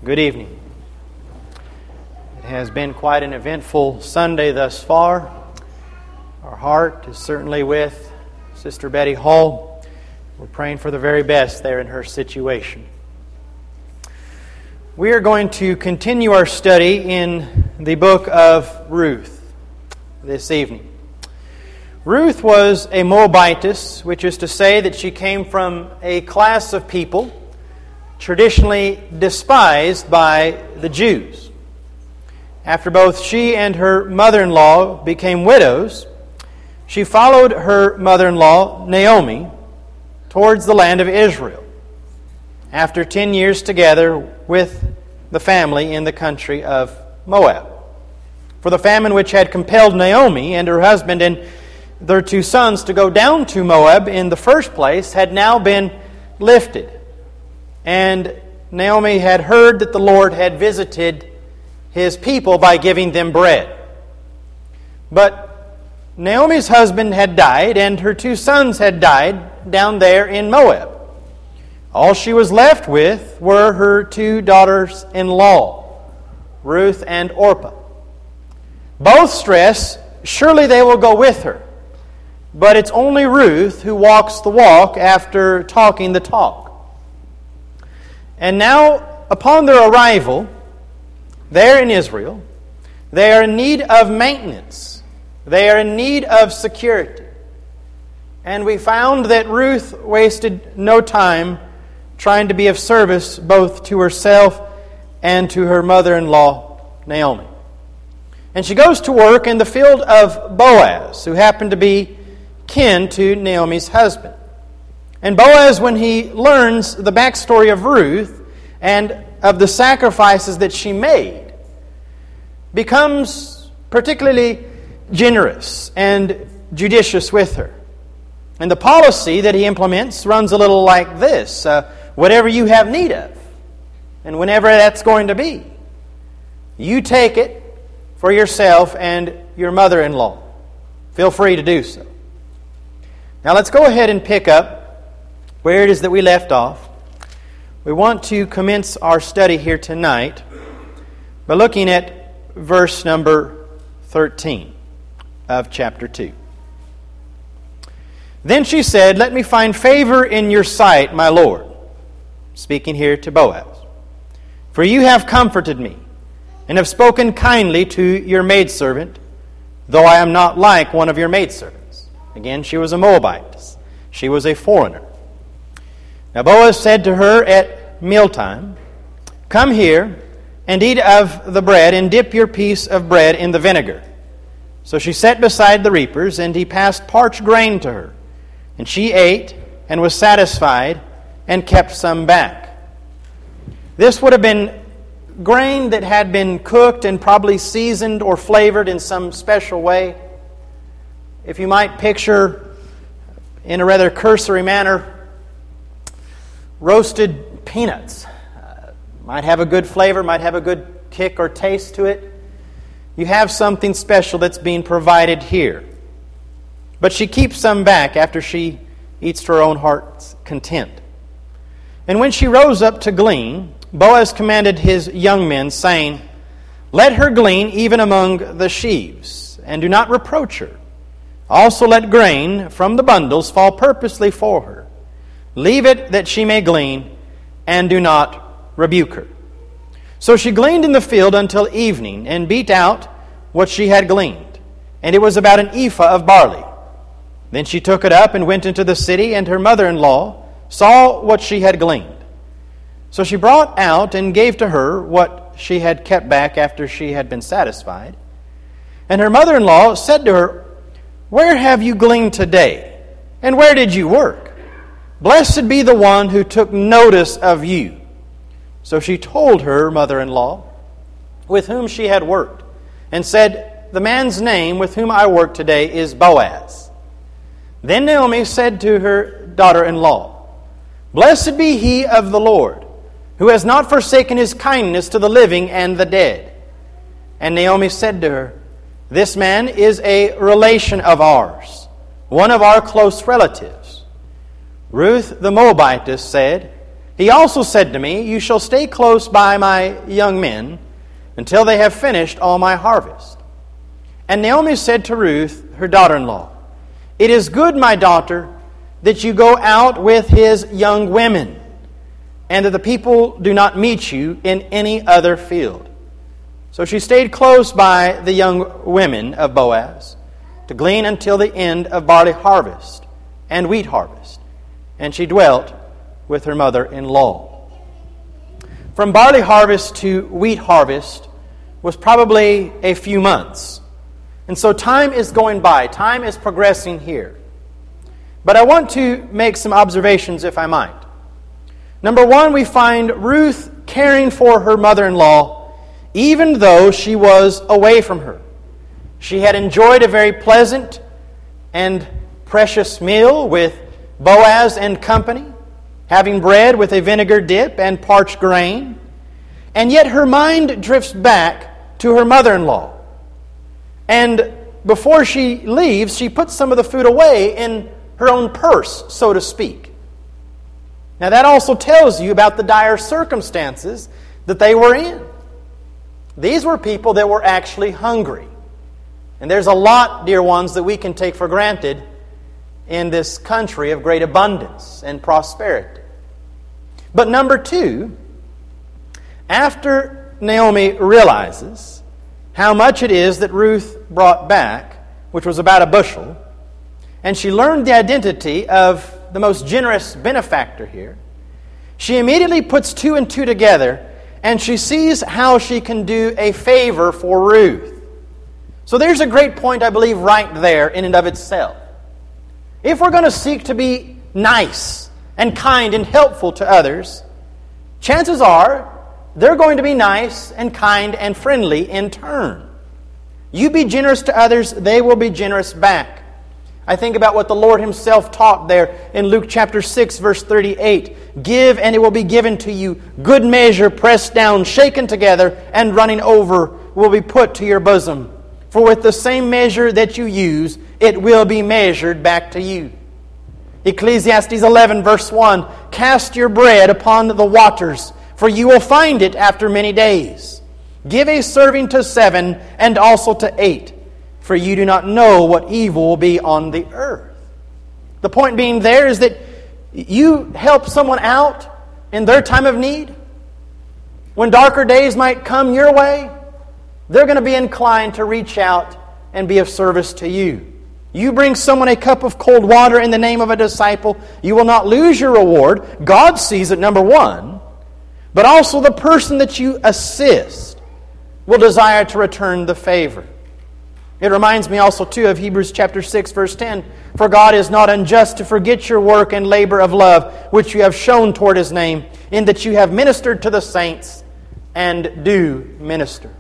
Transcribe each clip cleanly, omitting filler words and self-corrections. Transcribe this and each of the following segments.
Good evening. It has been quite an eventful Sunday thus far. Our heart is certainly with Sister Betty Hall. We're praying for the very best there in her situation. We are going to continue our study in the book of Ruth this evening. Ruth was a Moabitess, which is to say that she came from a class of people traditionally despised by the Jews. After both she and her mother-in-law became widows, she followed her mother-in-law, Naomi, towards the land of Israel, after 10 years together with the family in the country of Moab. For the famine which had compelled Naomi and her husband and their 2 sons to go down to Moab in the first place had now been lifted. And Naomi had heard that the Lord had visited His people by giving them bread. But Naomi's husband had died and her 2 sons had died down there in Moab. All she was left with were her 2 daughters-in-law, Ruth and Orpah. Both stress, surely they will go with her. But it's only Ruth who walks the walk after talking the talk. And now, upon their arrival there in Israel, they are in need of maintenance. They are in need of security. And we found that Ruth wasted no time trying to be of service both to herself and to her mother-in-law, Naomi. And she goes to work in the field of Boaz, who happened to be kin to Naomi's husband. And Boaz, when he learns the backstory of Ruth and of the sacrifices that she made, becomes particularly generous and judicious with her. And the policy that he implements runs a little like this: whatever you have need of, and whenever that's going to be, you take it for yourself and your mother-in-law. Feel free to do so. Now let's go ahead and pick up where it is that we left off. We want to commence our study here tonight by looking at verse number 13 of chapter 2. Then she said, "Let me find favor in your sight, my Lord," speaking here to Boaz, "for you have comforted me, and have spoken kindly to your maidservant, though I am not like one of your maidservants." Again, she was a Moabitess. She was a foreigner. Now Boaz said to her at mealtime, "Come here and eat of the bread, and dip your piece of bread in the vinegar." So she sat beside the reapers, and he passed parched grain to her. And she ate and was satisfied, and kept some back. This would have been grain that had been cooked and probably seasoned or flavored in some special way. If you might picture, in a rather cursory manner, roasted peanuts. Might have a good flavor, might have a good kick or taste to it. You have something special that's being provided here. But she keeps some back after she eats to her own heart's content. And when she rose up to glean, Boaz commanded his young men, saying, "Let her glean even among the sheaves, and do not reproach her. Also let grain from the bundles fall purposely for her. Leave it that she may glean, and do not rebuke her." So she gleaned in the field until evening, and beat out what she had gleaned, and it was about an ephah of barley. Then she took it up and went into the city, and her mother-in-law saw what she had gleaned. So she brought out and gave to her what she had kept back after she had been satisfied. And her mother-in-law said to her, "Where have you gleaned today? And where did you work? Blessed be the one who took notice of you." So she told her mother-in-law with whom she had worked, and said, "The man's name with whom I work today is Boaz." Then Naomi said to her daughter-in-law, "Blessed be he of the Lord, who has not forsaken his kindness to the living and the dead." And Naomi said to her, "This man is a relation of ours, one of our close relatives." Ruth the Moabitess said, He also said to me, You shall stay close by my young men until they have finished all my harvest. And Naomi said to Ruth, her daughter-in-law, It is good, my daughter, that you go out with his young women, and that the people do not meet you in any other field. So she stayed close by the young women of Boaz to glean until the end of barley harvest and wheat harvest. And she dwelt with her mother-in-law. From barley harvest to wheat harvest was probably a few months. And so time is going by. Time is progressing here. But I want to make some observations, if I might. Number one, we find Ruth caring for her mother-in-law even though she was away from her. She had enjoyed a very pleasant and precious meal with Boaz and company, having bread with a vinegar dip and parched grain. And yet her mind drifts back to her mother-in-law. And before she leaves, she puts some of the food away in her own purse, so to speak. Now that also tells you about the dire circumstances that they were in. These were people that were actually hungry. And there's a lot, dear ones, that we can take for granted in this country of great abundance and prosperity. But number two, after Naomi realizes how much it is that Ruth brought back, which was about a bushel, and she learned the identity of the most generous benefactor here, she immediately puts two and two together, and she sees how she can do a favor for Ruth. So there's a great point, I believe, right there in and of itself. If we're going to seek to be nice and kind and helpful to others, chances are they're going to be nice and kind and friendly in turn. You be generous to others, they will be generous back. I think about what the Lord Himself taught there in Luke chapter 6, verse 38. Give, and it will be given to you. Good measure, pressed down, shaken together, and running over will be put to your bosom. For with the same measure that you use, it will be measured back to you. Ecclesiastes 11, verse 1. Cast your bread upon the waters, for you will find it after many days. Give a serving to 7, and also to 8. For you do not know what evil will be on the earth. The point being there is that you help someone out in their time of need. When darker days might come your way, they're going to be inclined to reach out and be of service to you. You bring someone a cup of cold water in the name of a disciple, you will not lose your reward. God sees it, number one, but also the person that you assist will desire to return the favor. It reminds me also, too, of Hebrews chapter 6, verse 10. For God is not unjust to forget your work and labor of love, which you have shown toward His name, in that you have ministered to the saints and do minister.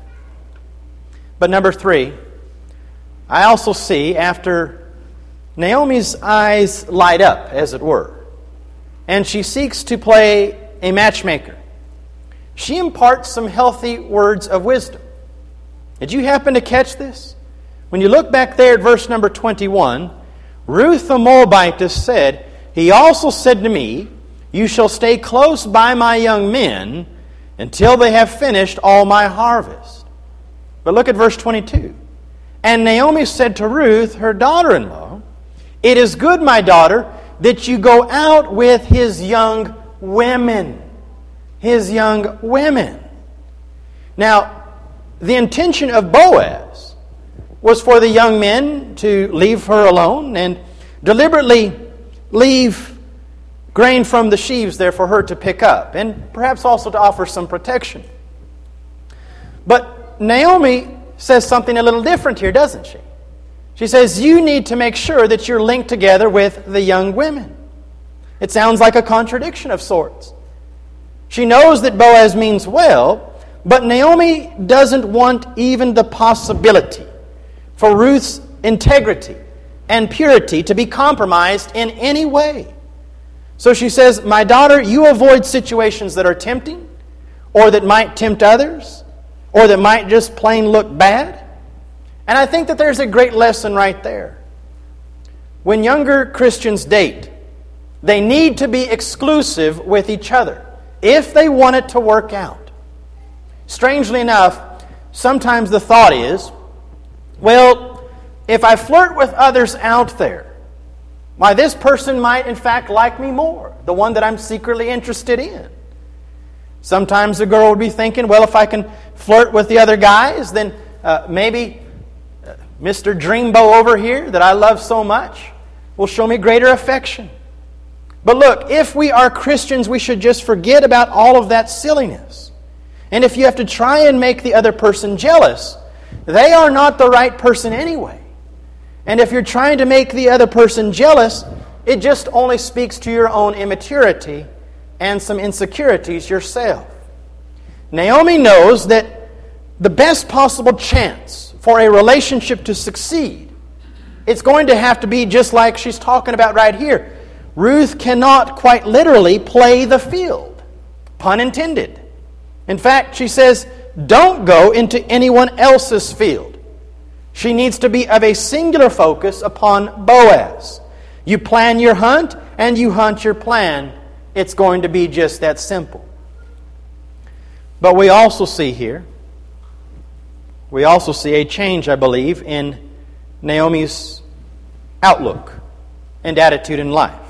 But number three, I also see after Naomi's eyes light up, as it were, and she seeks to play a matchmaker, she imparts some healthy words of wisdom. Did you happen to catch this? When you look back there at verse number 21, Ruth the Moabitess said, He also said to me, You shall stay close by my young men until they have finished all my harvest. But look at verse 22. And Naomi said to Ruth, her daughter-in-law, It is good, my daughter, that you go out with his young women. His young women. Now, the intention of Boaz was for the young men to leave her alone and deliberately leave grain from the sheaves there for her to pick up, and perhaps also to offer some protection. But Naomi says something a little different here, doesn't she? She says, you need to make sure that you're linked together with the young women. It sounds like a contradiction of sorts. She knows that Boaz means well, but Naomi doesn't want even the possibility for Ruth's integrity and purity to be compromised in any way. So she says, my daughter, you avoid situations that are tempting, or that might tempt others, or that might just plain look bad. And I think that there's a great lesson right there. When younger Christians date, they need to be exclusive with each other. if they want it to work out. Strangely enough, sometimes the thought is, well, if I flirt with others out there, why, this person might in fact like me more, the one that I'm secretly interested in. Sometimes the girl would be thinking, well, if I can flirt with the other guys, then maybe Mr. Dreambow over here that I love so much will show me greater affection. But look, if we are Christians, we should just forget about all of that silliness. And if you have to try and make the other person jealous, they are not the right person anyway. And if you're trying to make the other person jealous, it just only speaks to your own immaturity and some insecurities yourself. Naomi knows that the best possible chance for a relationship to succeed, it's going to have to be just like she's talking about right here. Ruth cannot quite literally play the field. Pun intended. In fact, she says, don't go into anyone else's field. She needs to be of a singular focus upon Boaz. You plan your hunt and you hunt your plan. It's going to be just that simple. But we also see here, a change, I believe, in Naomi's outlook and attitude in life.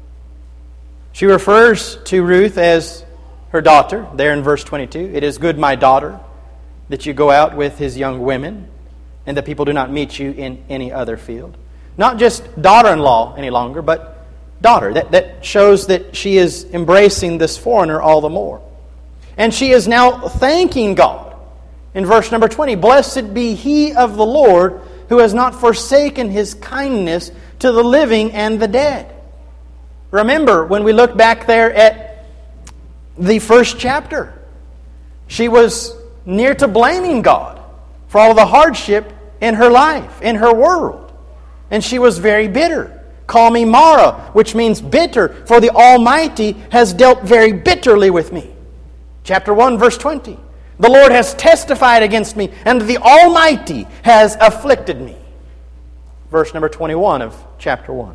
She refers to Ruth as her daughter, there in verse 22. It is good, my daughter, that you go out with his young women, and that people do not meet you in any other field. Not just daughter-in-law any longer, but daughter. That shows that she is embracing this foreigner all the more. And she is now thanking God. In verse number 20, blessed be he of the Lord who has not forsaken his kindness to the living and the dead. Remember, when we look back there at the first chapter, she was near to blaming God for all the hardship in her life, in her world. And she was very bitter. Call me Mara, which means bitter, for the Almighty has dealt very bitterly with me. Chapter 1, verse 20. The Lord has testified against me, and the Almighty has afflicted me. Verse number 21 of chapter 1.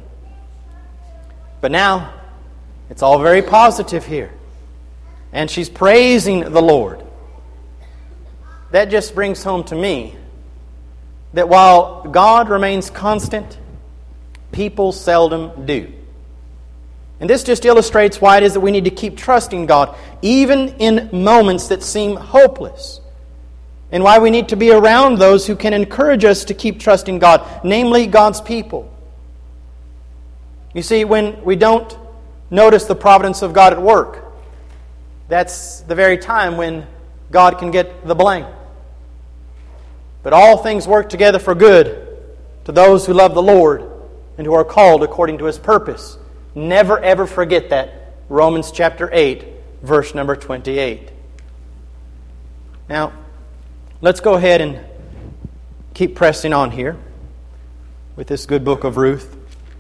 But now, it's all very positive here. And she's praising the Lord. That just brings home to me that while God remains constant, people seldom do. And this just illustrates why it is that we need to keep trusting God, even in moments that seem hopeless. And why we need to be around those who can encourage us to keep trusting God, namely God's people. You see, when we don't notice the providence of God at work, that's the very time when God can get the blame. But all things work together for good to those who love the Lord and who are called according to His purpose. Never ever forget that. Romans chapter 8, verse number 28. Now, let's go ahead and keep pressing on here with this good book of Ruth.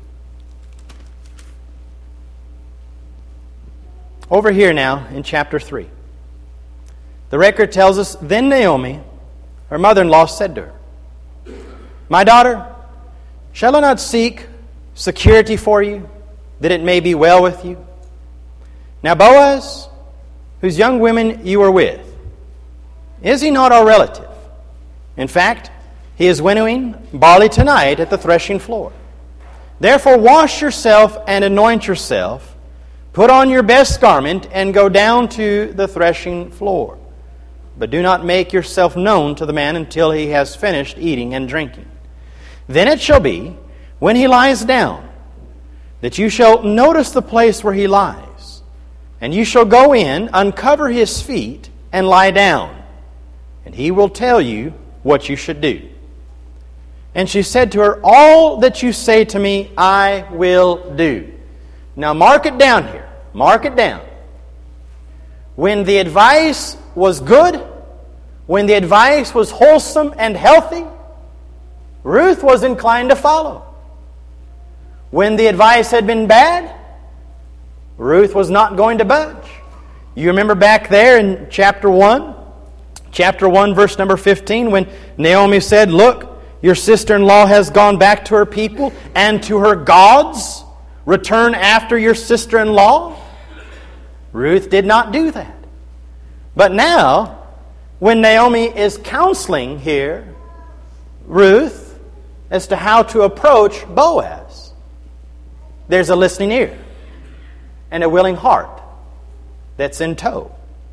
Over here now in chapter 3. The record tells us, then Naomi, her mother-in-law, said to her, my daughter, shall I not seek security for you, that it may be well with you? Now Boaz, whose young women you are with, is he not our relative? In fact, he is winnowing barley tonight at the threshing floor. Therefore wash yourself and anoint yourself, put on your best garment, and go down to the threshing floor. But do not make yourself known to the man until he has finished eating and drinking. Then it shall be, when he lies down, that you shall notice the place where he lies, and you shall go in, uncover his feet, and lie down, and he will tell you what you should do. And she said to her, all that you say to me, I will do. Now mark it down here. Mark it down. When the advice was good, when the advice was wholesome and healthy, Ruth was inclined to follow. When the advice had been bad, Ruth was not going to budge. You remember back there in chapter 1, verse number 15, when Naomi said, look, your sister-in-law has gone back to her people and to her gods. Return after your sister-in-law. Ruth did not do that. But now, when Naomi is counseling here, Ruth, as to how to approach Boaz, there's a listening ear and a willing heart that's in tow.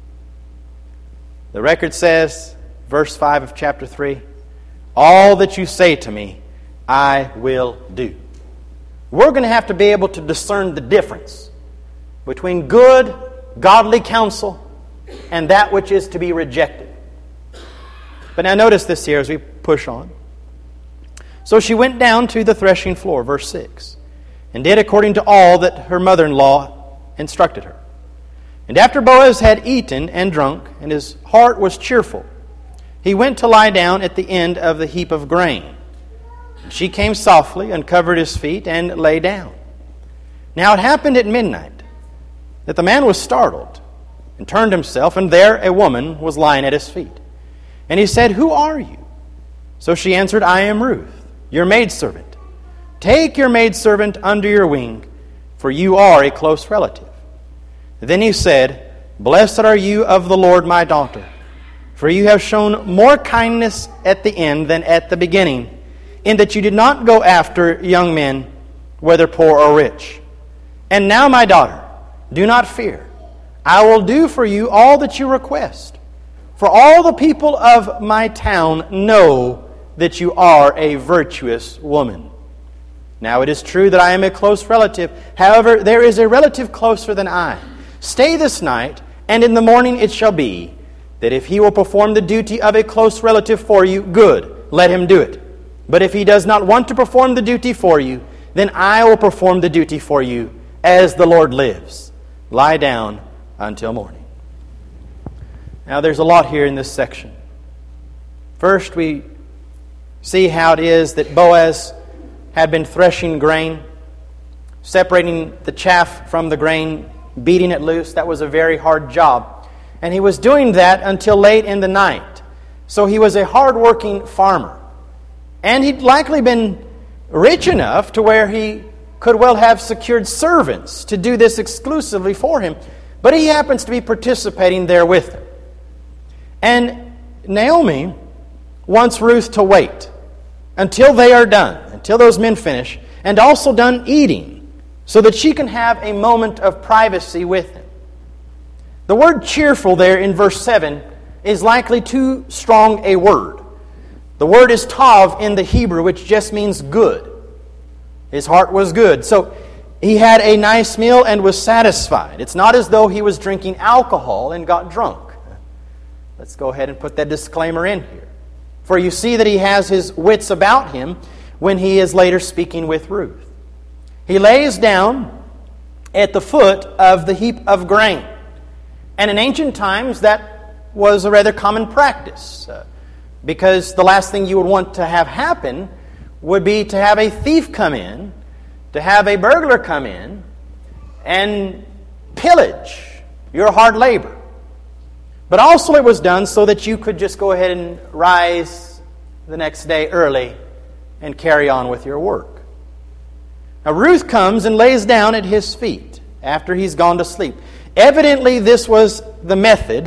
The record says, verse 5 of chapter 3, all that you say to me, I will do. We're going to have to be able to discern the difference between good, godly counsel and that which is to be rejected. But now notice this here as we push on. So she went down to the threshing floor, verse 6, and did according to all that her mother-in-law instructed her. And after Boaz had eaten and drunk, and his heart was cheerful, he went to lie down at the end of the heap of grain. She came softly, uncovered his feet, and lay down. Now it happened at midnight that the man was startled, and turned himself, and there a woman was lying at his feet. And he said, Who are you? So she answered, I am Ruth, your maidservant. Take your maidservant under your wing, for you are a close relative. Then he said, Blessed are you of the Lord, my daughter, for you have shown more kindness at the end than at the beginning, in that you did not go after young men, whether poor or rich. And now, my daughter, do not fear. I will do for you all that you request. For all the people of my town know that you are a virtuous woman. Now it is true that I am a close relative. However, there is a relative closer than I. Stay this night, and in the morning it shall be that if he will perform the duty of a close relative for you, good, let him do it. But if he does not want to perform the duty for you, then I will perform the duty for you, as the Lord lives. Lie down until morning. Now there's a lot here in this section. First, we see how it is that Boaz had been threshing grain, separating the chaff from the grain, beating it loose. That was a very hard job. And he was doing that until late in the night. So he was a hard-working farmer. And he'd likely been rich enough to where he could well have secured servants to do this exclusively for him. But he happens to be participating there with him. And Naomi wants Ruth to wait until they are done, until those men finish, and also done eating, so that she can have a moment of privacy with him. The word cheerful there in verse 7 is likely too strong a word. The word is tav in the Hebrew, which just means good. His heart was good. So he had a nice meal and was satisfied. It's not as though he was drinking alcohol and got drunk. Let's go ahead and put that disclaimer in here. For you see that he has his wits about him when he is later speaking with Ruth. He lays down at the foot of the heap of grain. And in ancient times, that was a rather common practice. Because the last thing you would want to have happen would be to have a thief come in, to have a burglar come in, and pillage your hard labor. But also it was done so that you could just go ahead and rise the next day early and carry on with your work. Now Ruth comes and lays down at his feet after he's gone to sleep. Evidently this was the method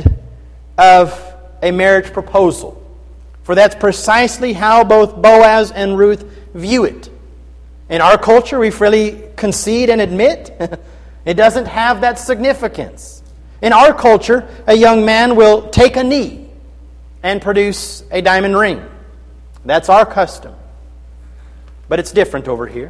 of a marriage proposal. For that's precisely how both Boaz and Ruth view it. In our culture, we freely concede and admit it doesn't have that significance. In our culture, a young man will take a knee and produce a diamond ring. That's our custom. But it's different over here.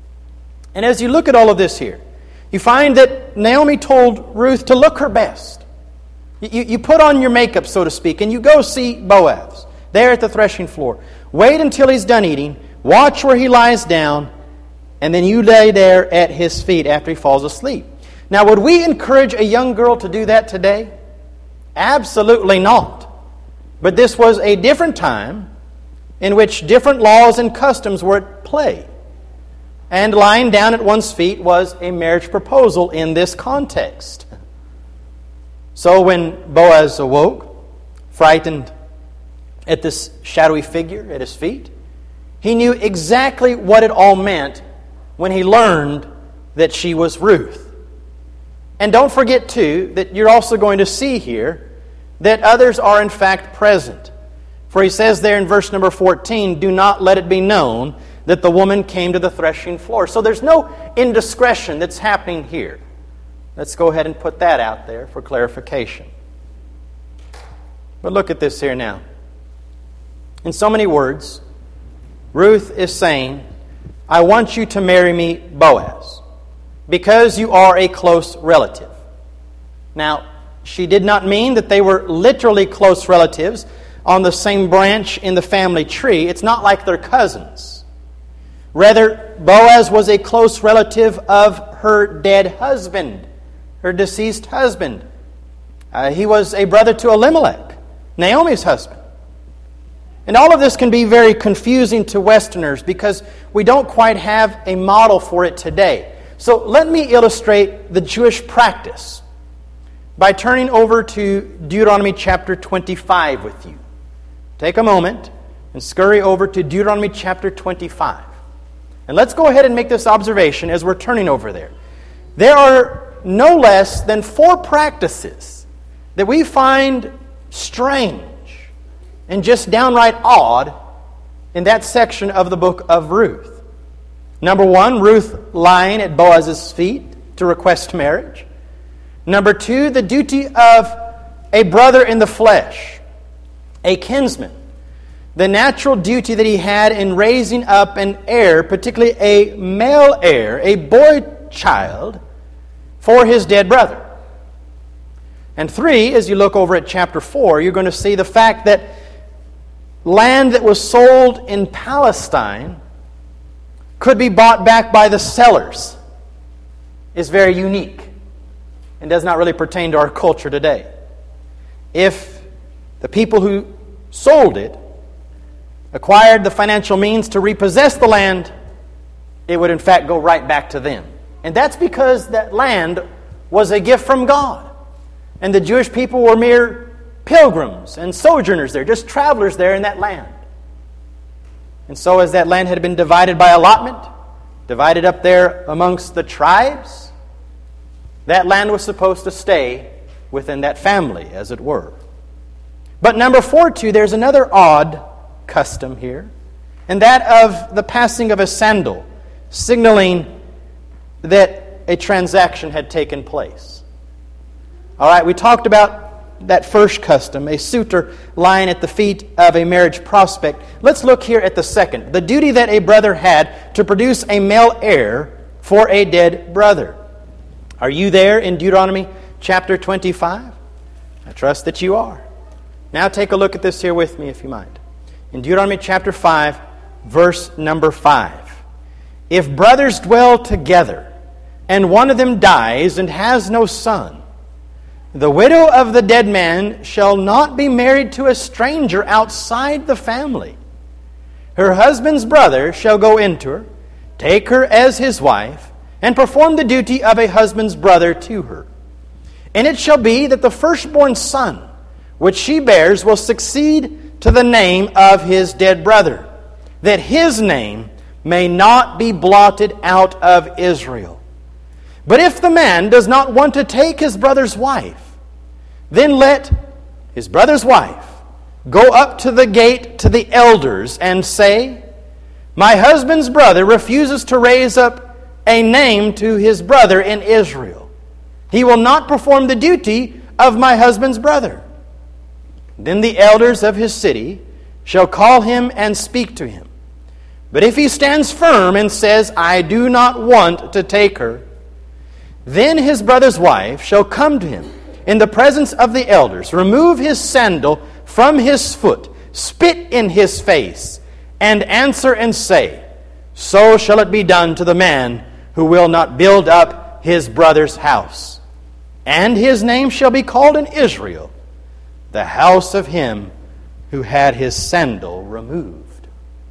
And as you look at all of this here, you find that Naomi told Ruth to look her best. You put on your makeup, so to speak, and you go see Boaz there at the threshing floor. Wait until he's done eating. Watch where he lies down. And then you lay there at his feet after he falls asleep. Now, would we encourage a young girl to do that today? Absolutely not. But this was a different time in which different laws and customs were at play. And lying down at one's feet was a marriage proposal in this context. So when Boaz awoke, frightened at this shadowy figure at his feet, he knew exactly what it all meant when he learned that she was Ruth. And don't forget, too, that you're also going to see here that others are in fact present. For he says there in verse number 14, do not let it be known that the woman came to the threshing floor. So there's no indiscretion that's happening here. Let's go ahead and put that out there for clarification. But look at this here now. In so many words, Ruth is saying, I want you to marry me, Boaz, because you are a close relative. Now, she did not mean that they were literally close relatives on the same branch in the family tree. It's not like they're cousins. Rather, Boaz was a close relative of her dead husband, her deceased husband. He was a brother to Elimelech, Naomi's husband. And all of this can be very confusing to Westerners because we don't quite have a model for it today. So let me illustrate the Jewish practice by turning over to Deuteronomy chapter 25 with you. Take a moment and scurry over to Deuteronomy chapter 25. And let's go ahead and make this observation as we're turning over there. There are no less than 4 practices that we find strange and just downright odd in that section of the book of Ruth. Number 1, Ruth lying at Boaz's feet to request marriage. Number 2, the duty of a brother in the flesh, a kinsman. The natural duty that he had in raising up an heir, particularly a male heir, a boy child, for his dead brother. And 3, as you look over at chapter 4, you're going to see the fact that land that was sold in Palestine could be bought back by the sellers is very unique and does not really pertain to our culture today. If the people who sold it acquired the financial means to repossess the land, it would in fact go right back to them. And that's because that land was a gift from God. And the Jewish people were mere pilgrims and sojourners there, just travelers there in that land. And so as that land had been divided by allotment, divided up there amongst the tribes, that land was supposed to stay within that family, as it were. But number 4, too, there's another odd custom here, and that of the passing of a sandal, signaling that a transaction had taken place. All right, we talked about that first custom, a suitor lying at the feet of a marriage prospect. Let's look here at the second, the duty that a brother had to produce a male heir for a dead brother. Are you there in Deuteronomy chapter 25? I trust that you are. Now take a look at this here with me, if you mind. In Deuteronomy chapter 5, verse number 5. If brothers dwell together, and one of them dies and has no son, the widow of the dead man shall not be married to a stranger outside the family. Her husband's brother shall go into her, take her as his wife, and perform the duty of a husband's brother to her. And it shall be that the firstborn son, which she bears, will succeed to the name of his dead brother, that his name may not be blotted out of Israel. But if the man does not want to take his brother's wife, then let his brother's wife go up to the gate to the elders and say, my husband's brother refuses to raise up a name to his brother in Israel. He will not perform the duty of my husband's brother. Then the elders of his city shall call him and speak to him. But if he stands firm and says, I do not want to take her, then his brother's wife shall come to him in the presence of the elders, remove his sandal from his foot, spit in his face, and answer and say, so shall it be done to the man who will not build up his brother's house. And his name shall be called in Israel, the house of him who had his sandal removed.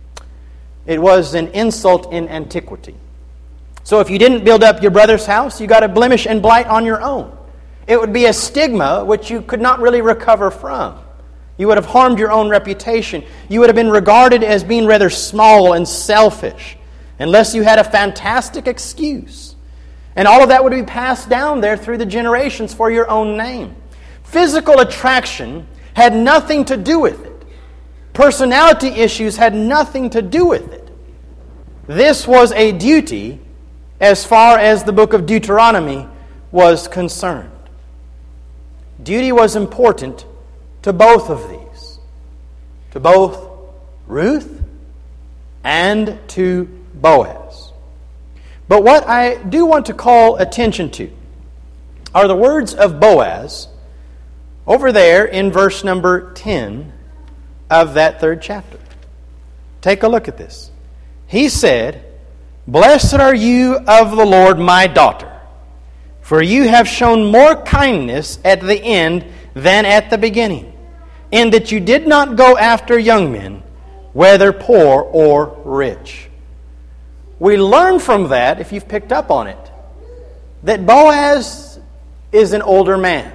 It was an insult in antiquity. So if you didn't build up your brother's house, you got a blemish and blight on your own. It would be a stigma which you could not really recover from. You would have harmed your own reputation. You would have been regarded as being rather small and selfish, unless you had a fantastic excuse. And all of that would be passed down there through the generations for your own name. Physical attraction had nothing to do with it. Personality issues had nothing to do with it. This was a duty as far as the book of Deuteronomy was concerned. Duty was important to both of these, to both Ruth and to Boaz. But what I do want to call attention to are the words of Boaz over there in verse number 10 of that 3rd chapter. Take a look at this. He said, "Blessed are you of the Lord, my daughter, for you have shown more kindness at the end than at the beginning, in that you did not go after young men, whether poor or rich." We learn from that, if you've picked up on it, that Boaz is an older man.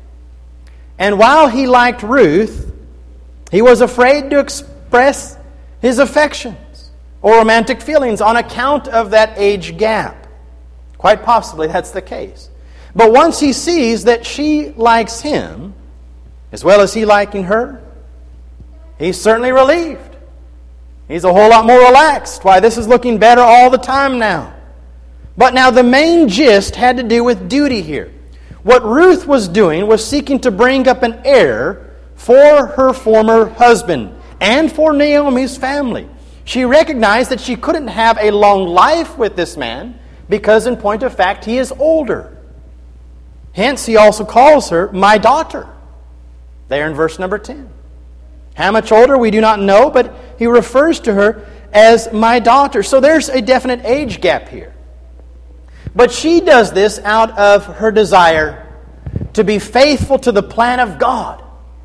And while he liked Ruth, he was afraid to express his affections or romantic feelings on account of that age gap. Quite possibly that's the case. But once he sees that she likes him, as well as he liking her, he's certainly relieved. He's a whole lot more relaxed. Why, this is looking better all the time now. But now the main gist had to do with duty here. What Ruth was doing was seeking to bring up an heir for her former husband and for Naomi's family. She recognized that she couldn't have a long life with this man because, in point of fact, he is older. Hence, he also calls her my daughter, there in verse number 10. How much older, we do not know, but he refers to her as my daughter. So there's a definite age gap here. But she does this out of her desire to be faithful to the plan of God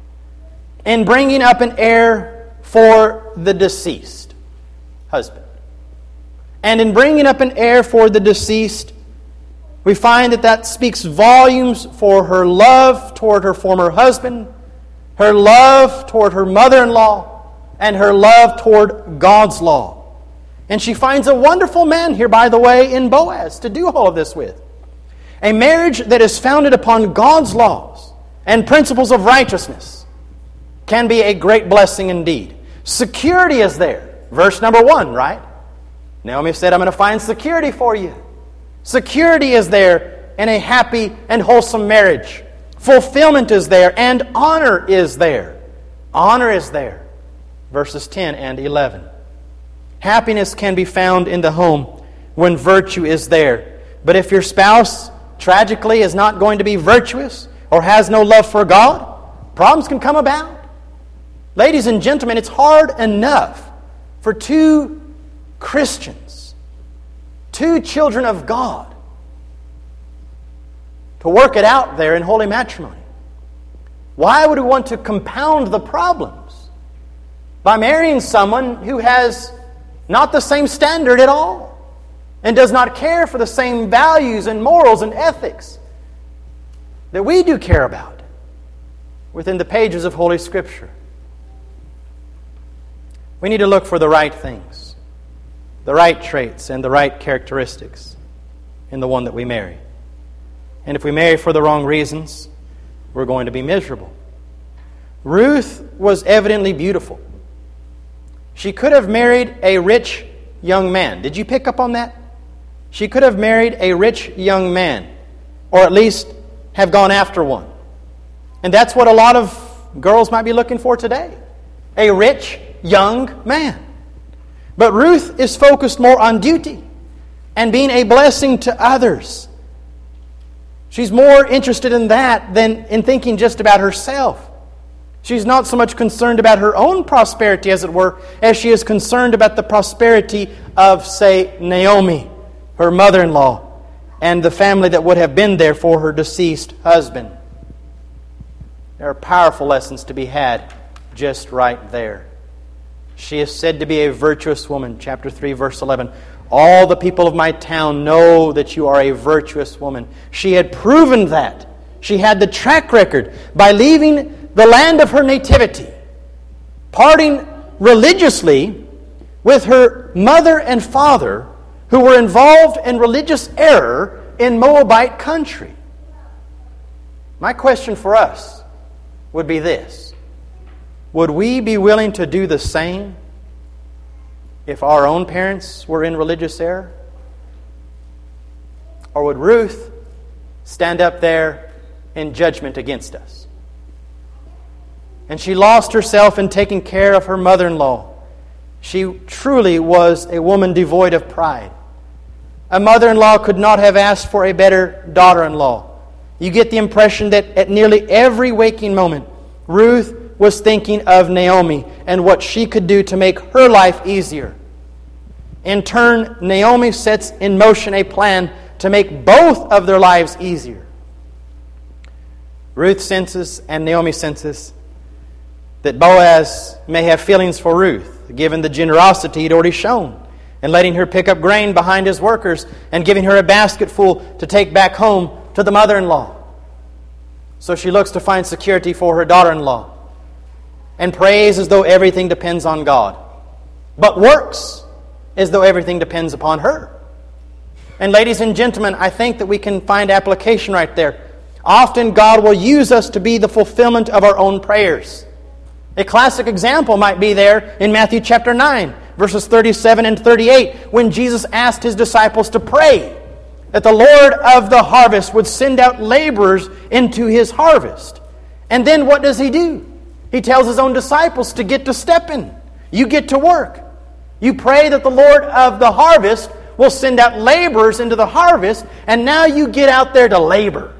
in bringing up an heir for the deceased husband. And in bringing up an heir for the deceased, we find that speaks volumes for her love toward her former husband, her love toward her mother-in-law, and her love toward God's law. And she finds a wonderful man here, by the way, in Boaz to do all of this with. A marriage that is founded upon God's laws and principles of righteousness can be a great blessing indeed. Security is there. Verse number 1, right? Naomi said, "I'm going to find security for you." Security is there in a happy and wholesome marriage. Fulfillment is there, and honor is there. Honor is there. Verses 10 and 11. Happiness can be found in the home when virtue is there. But if your spouse tragically is not going to be virtuous or has no love for God, problems can come about. Ladies and gentlemen, it's hard enough for two Christians, two children of God, to work it out there in holy matrimony. Why would we want to compound the problems by marrying someone who has not the same standard at all and does not care for the same values and morals and ethics that we do care about within the pages of Holy Scripture? We need to look for the right things, the right traits, and the right characteristics in the one that we marry. And if we marry for the wrong reasons, we're going to be miserable. Ruth was evidently beautiful. She could have married a rich young man. Did you pick up on that? She could have married a rich young man, or at least have gone after one. And that's what a lot of girls might be looking for today. A rich young man. But Ruth is focused more on duty and being a blessing to others. She's more interested in that than in thinking just about herself. She's not so much concerned about her own prosperity, as it were, as she is concerned about the prosperity of, say, Naomi, her mother-in-law, and the family that would have been there for her deceased husband. There are powerful lessons to be had just right there. She is said to be a virtuous woman. Chapter 3, verse 11. All the people of my town know that you are a virtuous woman. She had proven that. She had the track record by leaving the land of her nativity, parting religiously with her mother and father, who were involved in religious error in Moabite country. My question for us would be this: would we be willing to do the same if our own parents were in religious error? Or would Ruth stand up there in judgment against us? And she lost herself in taking care of her mother-in-law. She truly was a woman devoid of pride. A mother-in-law could not have asked for a better daughter-in-law. You get the impression that at nearly every waking moment, Ruth was thinking of Naomi and what she could do to make her life easier. In turn, Naomi sets in motion a plan to make both of their lives easier. Ruth senses and Naomi senses that Boaz may have feelings for Ruth, given the generosity he'd already shown, and letting her pick up grain behind his workers and giving her a basket full to take back home to the mother-in-law. So she looks to find security for her daughter-in-law and prays as though everything depends on God, but works as though everything depends upon her. And ladies and gentlemen, I think that we can find application right there. Often God will use us to be the fulfillment of our own prayers. A classic example might be there in Matthew chapter 9, verses 37 and 38, when Jesus asked His disciples to pray that the Lord of the harvest would send out laborers into His harvest. And then what does He do? He tells His own disciples to get to stepping. You get to work. You pray that the Lord of the harvest will send out laborers into the harvest, and now you get out there to labor.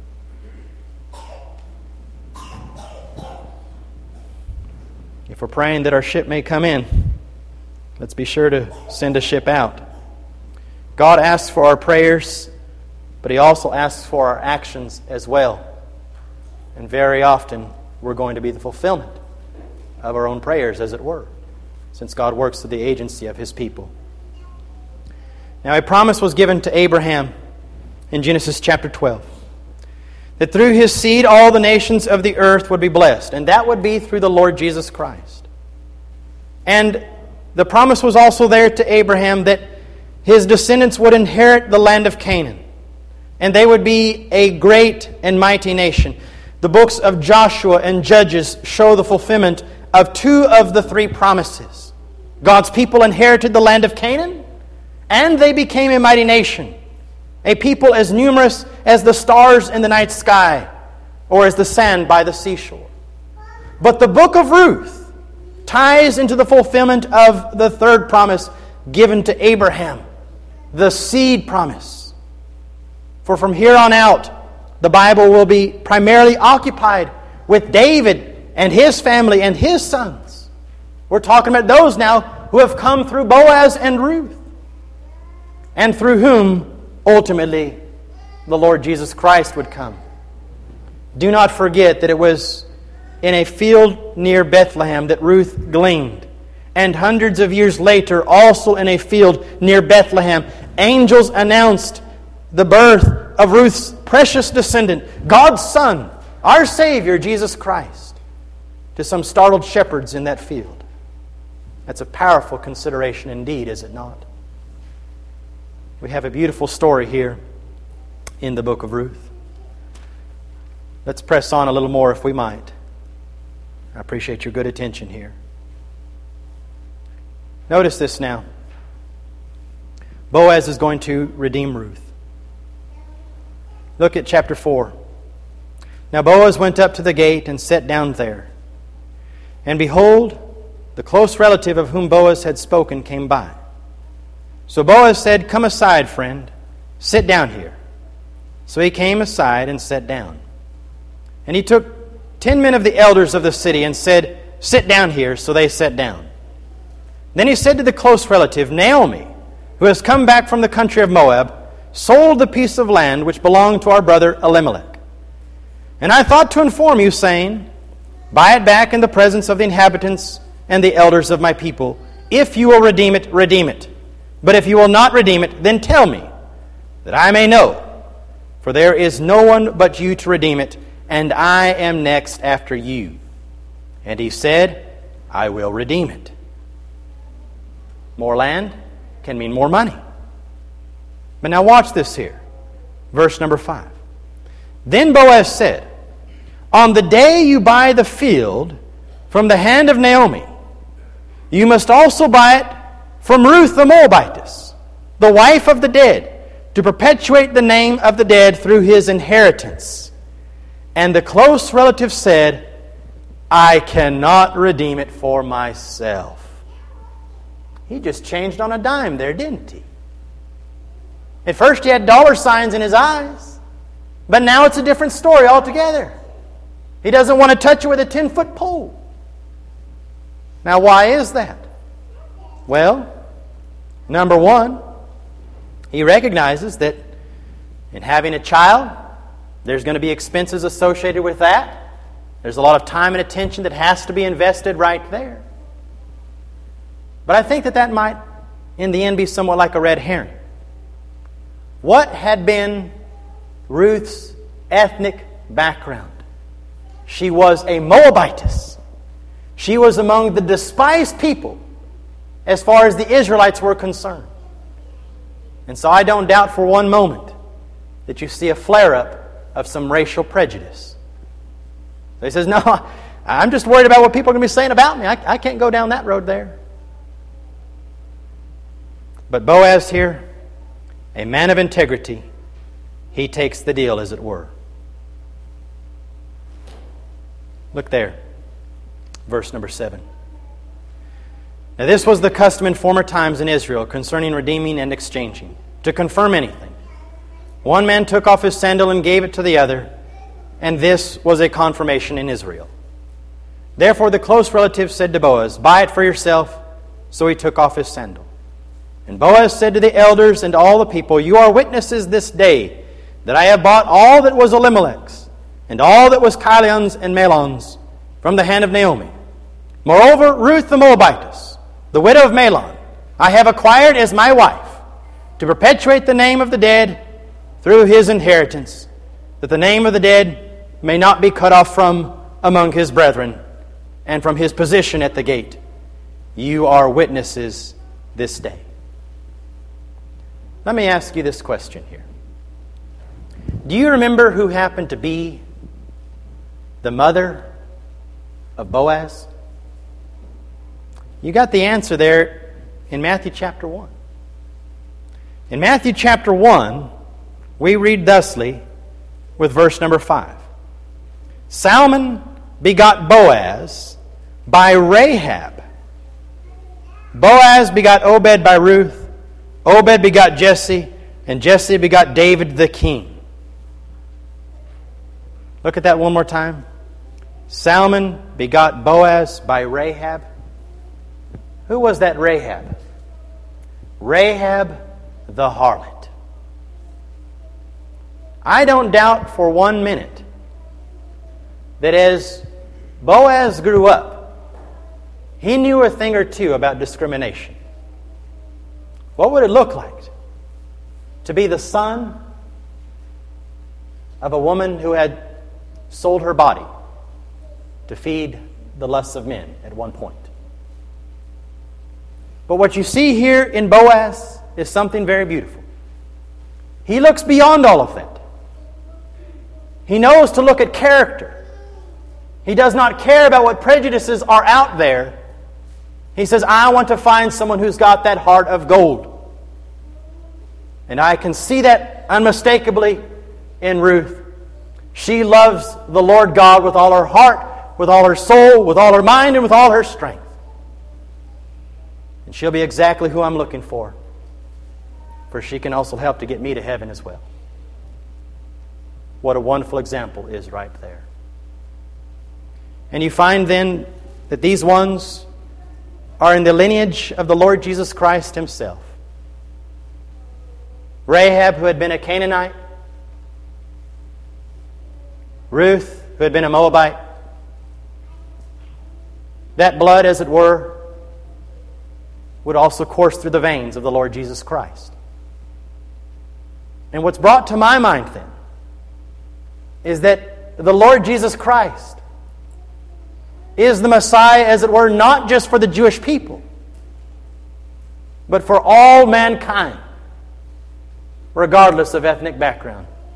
If we're praying that our ship may come in, let's be sure to send a ship out. God asks for our prayers, but He also asks for our actions as well. And very often, we're going to be the fulfillment of our own prayers, as it were, since God works through the agency of His people. Now, a promise was given to Abraham in Genesis chapter 12, that through his seed all the nations of the earth would be blessed, and that would be through the Lord Jesus Christ. And the promise was also there to Abraham that his descendants would inherit the land of Canaan, and they would be a great and mighty nation. The books of Joshua and Judges show the fulfillment of two of the three promises. God's people inherited the land of Canaan, and they became a mighty nation, a people as numerous as the stars in the night sky or as the sand by the seashore. But the book of Ruth ties into the fulfillment of the third promise given to Abraham, the seed promise. For from here on out, the Bible will be primarily occupied with David and his family and his sons. We're talking about those now who have come through Boaz and Ruth, and through whom, ultimately, the Lord Jesus Christ would come. Do not forget that it was in a field near Bethlehem that Ruth gleaned. And hundreds of years later, also in a field near Bethlehem, angels announced the birth of Ruth's precious descendant, God's Son, our Savior, Jesus Christ, to some startled shepherds in that field. That's a powerful consideration indeed, is it not? We have a beautiful story here in the book of Ruth. Let's press on a little more if we might. I appreciate your good attention here. Notice this now. Boaz is going to redeem Ruth. Look at chapter 4. Now Boaz went up to the gate and sat down there. And behold, the close relative of whom Boaz had spoken came by. So Boaz said, "Come aside, friend. Sit down here." So he came aside and sat down. And he took 10 men of the elders of the city and said, "Sit down here." So they sat down. Then he said to the close relative, "Naomi, who has come back from the country of Moab, sold the piece of land which belonged to our brother Elimelech. And I thought to inform you, saying, buy it back in the presence of the inhabitants and the elders of my people. If you will redeem it, redeem it. But if you will not redeem it, then tell me, that I may know. For there is no one but you to redeem it, and I am next after you." And he said, "I will redeem it." More land can mean more money. But now watch this here. Verse number 5. Then Boaz said, on the day you buy the field from the hand of Naomi, you must also buy it from Ruth the Moabitess, the wife of the dead, to perpetuate the name of the dead through his inheritance. And the close relative said, I cannot redeem it for myself. He just changed on a dime there, didn't he? At first he had dollar signs in his eyes, but now it's a different story altogether. He doesn't want to touch it with a 10-foot pole. Now, why is that? Well, number one, he recognizes that in having a child, there's going to be expenses associated with that. There's a lot of time and attention that has to be invested right there. But I think that might, in the end, be somewhat like a red herring. What had been Ruth's ethnic background? She was a Moabitess. She was among the despised people as far as the Israelites were concerned. And so I don't doubt for one moment that you see a flare-up of some racial prejudice. So he says, no, I'm just worried about what people are going to be saying about me. I can't go down that road there. But Boaz here, a man of integrity, he takes the deal, as it were. Look there, verse number 7. Now this was the custom in former times in Israel concerning redeeming and exchanging. To confirm anything, one man took off his sandal and gave it to the other, and this was a confirmation in Israel. Therefore the close relative said to Boaz, buy it for yourself. So he took off his sandal. And Boaz said to the elders and to all the people, you are witnesses this day that I have bought all that was Elimelech's, and all that was Chilion's and Mahlon's from the hand of Naomi. Moreover, Ruth the Moabitess, the widow of Mahlon, I have acquired as my wife, to perpetuate the name of the dead through his inheritance, that the name of the dead may not be cut off from among his brethren, and from his position at the gate. You are witnesses this day. Let me ask you this question here. Do you remember who happened to be the mother of Boaz? You got the answer there in Matthew chapter 1. In Matthew chapter 1, we read thusly with verse number 5. Salmon begot Boaz by Rahab. Boaz begot Obed by Ruth. Obed begot Jesse, and Jesse begot David the king. Look at that one more time. Salmon begot Boaz by Rahab. Who was that Rahab? Rahab the harlot. I don't doubt for 1 minute that as Boaz grew up, he knew a thing or two about discrimination. What would it look like to be the son of a woman who had sold her body to feed the lusts of men at one point? But what you see here in Boaz is something very beautiful. He looks beyond all of that. He knows to look at character. He does not care about what prejudices are out there. He says, I want to find someone who's got that heart of gold. And I can see that unmistakably in Ruth. She loves the Lord God with all her heart, with all her soul, with all her mind, and with all her strength. And she'll be exactly who I'm looking for she can also help to get me to heaven as well. What a wonderful example is right there. And you find then that these ones are in the lineage of the Lord Jesus Christ himself. Rahab, who had been a Canaanite. Ruth, who had been a Moabite. That blood, as it were, would also course through the veins of the Lord Jesus Christ. And what's brought to my mind then is that the Lord Jesus Christ is the Messiah, as it were, not just for the Jewish people, but for all mankind, regardless of ethnic background.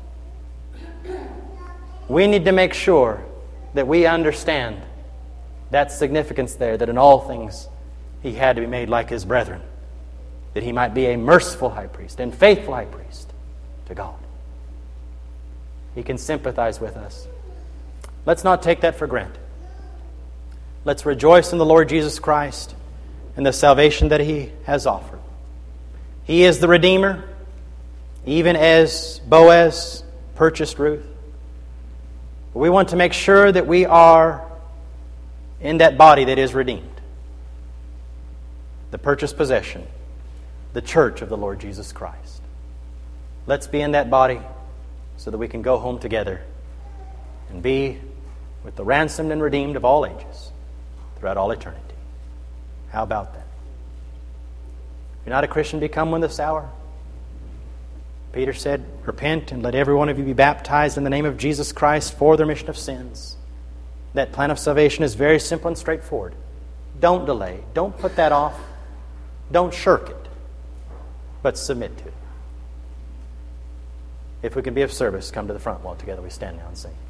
we need to make sure that we understand that significance there, that in all things He had to be made like His brethren, that He might be a merciful high priest and faithful high priest to God. He can sympathize with us. Let's not take that for granted. Let's rejoice in the Lord Jesus Christ and the salvation that He has offered. He is the Redeemer, even as Boaz purchased Ruth. We want to make sure that we are in that body that is redeemed, the purchased possession, the church of the Lord Jesus Christ. Let's be in that body so that we can go home together and be with the ransomed and redeemed of all ages throughout all eternity. How about that? If you're not a Christian, become one this hour. Peter said, repent and let every one of you be baptized in the name of Jesus Christ for the remission of sins. That plan of salvation is very simple and straightforward. Don't delay. Don't put that off. Don't shirk it, but submit to it. If we can be of service, come to the front while together we stand now and sing.